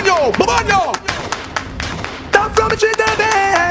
Babanyo. Down from the street, baby.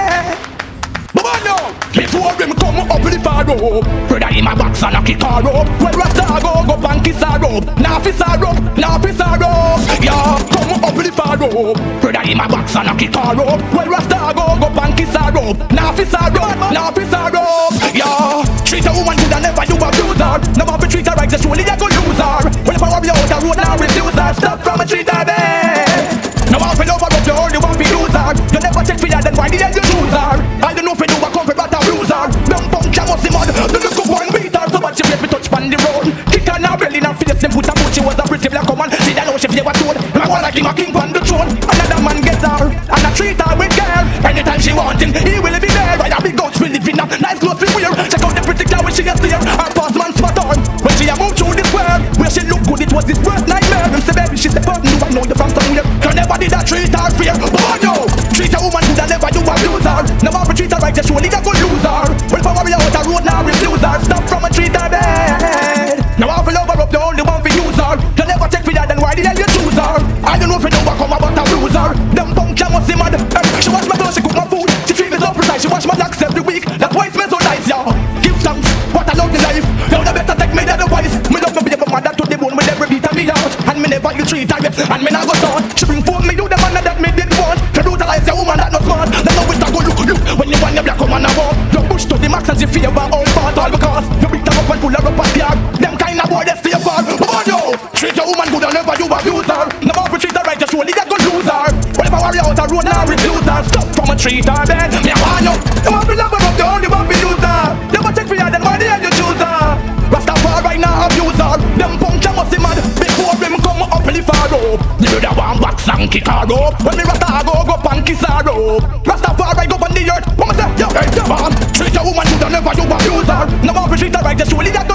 Babanyo. Before him come up with the far rope, brother in my box and a kick her up. Well, Rasta go up and kiss her up. Now fist her up, now fist her up. Yeah, come up with the far rope, brother in my box and a kick her up. Well, Rasta go up and kiss her up. Now fist her up, now fist her up. Yeah, treat a woman good and never you abuse her. Now if you treat her right, just surely you go lose her. Well, if I worry out the road, now refuse her. Stop from a treat her bad. Now if you over up your only one for use her. You never check for her, then why did you choose her? I don't know if you do a comfort but a bruiser. Dumb punk, I must see mud. Don't look up one beat her. So much she made me touch on the road. Kick her now, belly in her face. Then put her foot, she was a pretty black woman. See that know she never told. I want like him a king on the throne. Another man gets her, and I treat her with care. Anytime she wants him, he will be there. I have big guns will live in her. Nice clothes we wear. Check out the pretty car when she gets there. Her past man spot on. When she a move through the square, where she look good, it was his worst nightmare. Them say baby, she's the person who I know you from somewhere. You never did that treat her fair. Oh no, treat a woman good and never you abuse her. Now if you treat her right, just surely you go lose her. Well, if I worry out the road, now refuse her. Stop from a treat her bad. Now if you love her up, the only one for use her. You never check for that, then why the hell you choose her? I don't know if you know what come about a bruiser. Them punk can must see mad. She wash my clothes, she cook my food. She treat me so precise, she wash my locks every week. That's why it smells so nice, yeah. Give thanks, what a lovely life. Now the better take me than the wife. Me love me baby mother to the bone with every beat of me out. And me never you treat her, and me not go start. She bring food, me do the man that me didn't want. To brutalize a woman that not smart. Then know it a go look. When you want your black woman a walk, you push to the max as you favor all part. All because you beat her up and pull her up a scar. Them kind of boy they stay apart. Oh no, treat your woman good and never you abuse her. Now if you treat her right, just surely you go lose her. Well, if I worry out the road, now refuse her. Stop from a treat her then. Me a want you. Now if you love her up, you only want to use her. Never check for her, then why the hell you choose her? Rastafari now abuse her. Them punk can must see mad. Before him come up in the far rope, the brother want box and kick her up. When me Rasta go up and kiss her up. Rastafari go on the earth. What me say? Yo, hey, man. Treat a woman good and never you abuse her. Now if you treat her right, just surely you go